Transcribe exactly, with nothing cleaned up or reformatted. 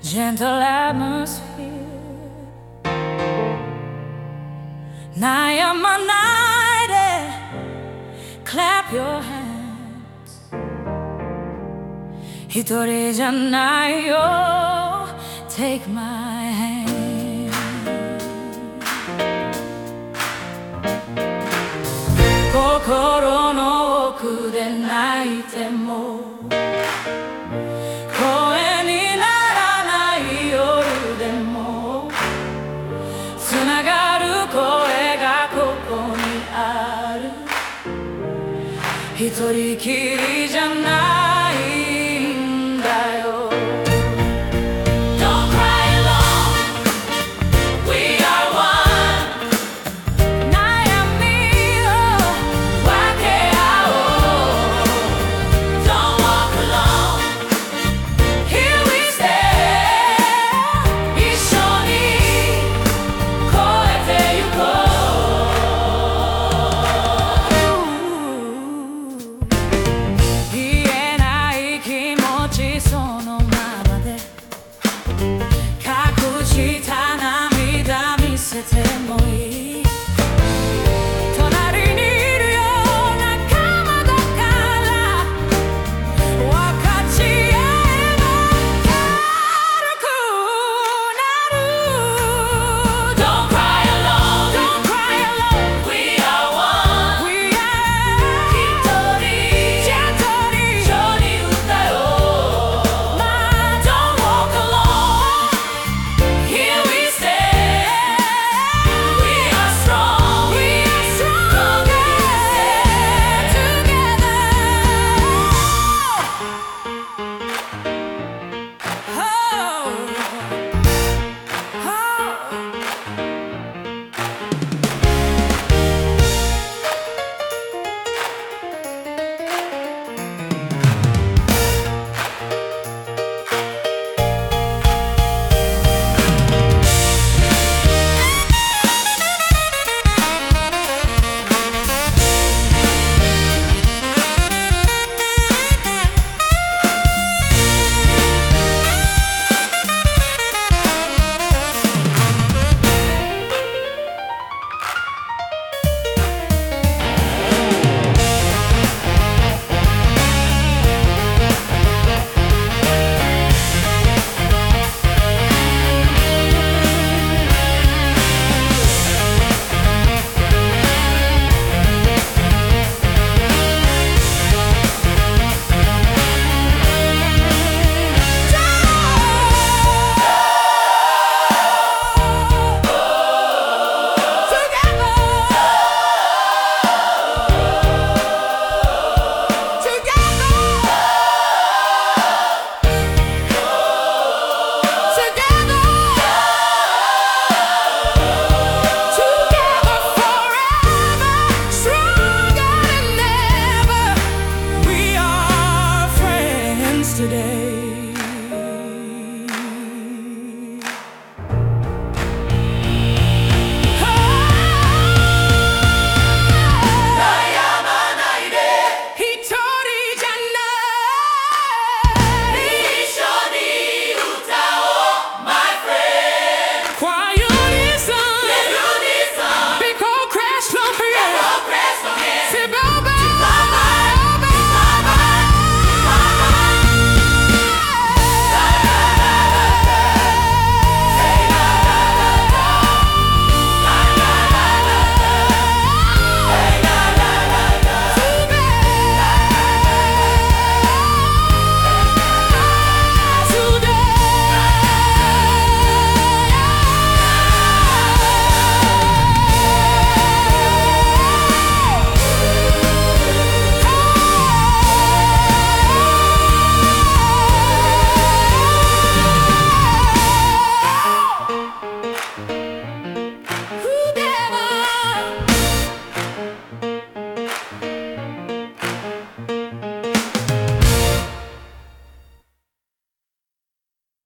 gentle atmosphere.悩まないで clap your hands. 一人じゃないよ take my hand. 心の奥で泣いても声にならない夜でもつながる声がここにある。一人きりじゃない